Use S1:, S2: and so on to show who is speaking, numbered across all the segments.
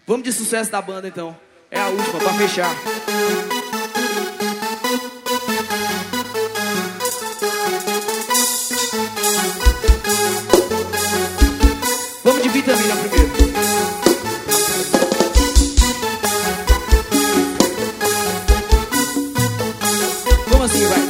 S1: Vamos de sucesso da banda então. É a última pra fechar. Vamos de Vitamina primeiro. Vamos assim, vai.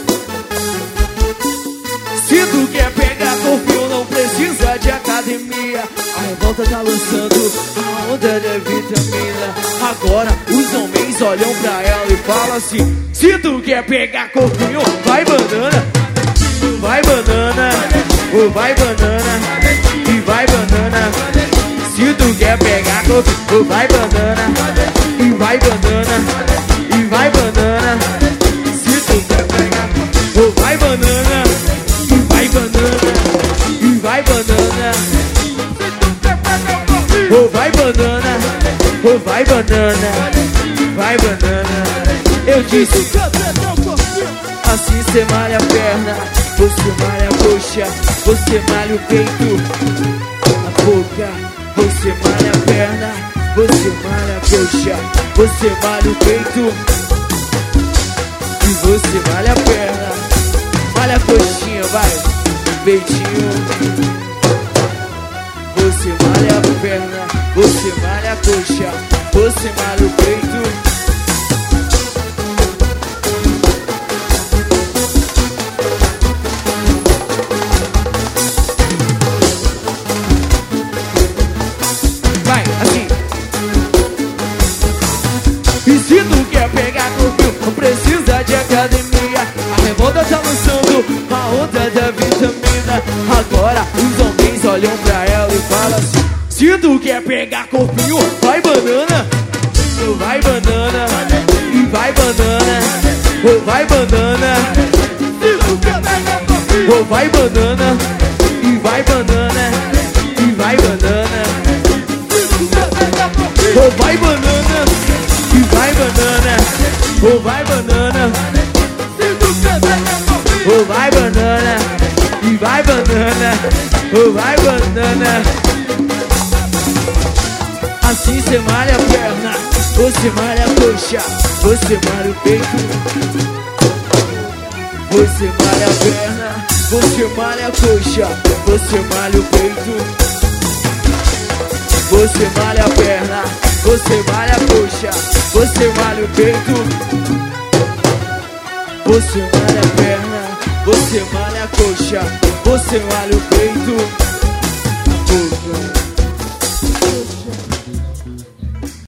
S1: Se tu quer pegar corpinho, não precisa de academia. A revolta tá lançando a onda da vitamina. Agora os homens olham pra ela e falam assim: se tu quer pegar corpinho, vai banana. Vai banana, ou vai banana, e vai banana. Se tu quer pegar corpinho, vai banana, e vai banana, e vai banana. Se tu quer pegar corpinho, vai banana, e vai banana, e vai banana. Oh, vai banana, oh, vai banana, vai banana. Eu disse, assim cê malha a perna, você malha a coxa, você malha o peito, a boca. Você malha a perna, você malha a coxa, você malha o peito, e você malha a perna, malha a coxinha, vai, peitinho. Você malha a perna, você malha a coxa, você malha o peito. Vai, assim. E se tu quer pegar corpinho, não precisa de academia. A revolta tá lançando a onda da vitamina. Agora os homens olham pra ela e falam assim: se tu quer pegar corpinho, vai banana, ou vai banana, e vai banana, ou vai banana. Se tu quer pegar corpinho, ou vai banana, e vai banana, e vai banana. Se tu quer pegar corpinho, ou vai banana, e vai banana, ou vai banana. Se tu quer pegar corpinho, ou vai banana, e vai banana, ou vai banana. Assim cê malha a perna, você malha a coxa, você malha o peito. Você malha a perna, você malha a coxa, você malha o peito. Você malha a perna, você malha a coxa, você malha o peito. Você malha a perna, você malha a coxa, você malha o peito.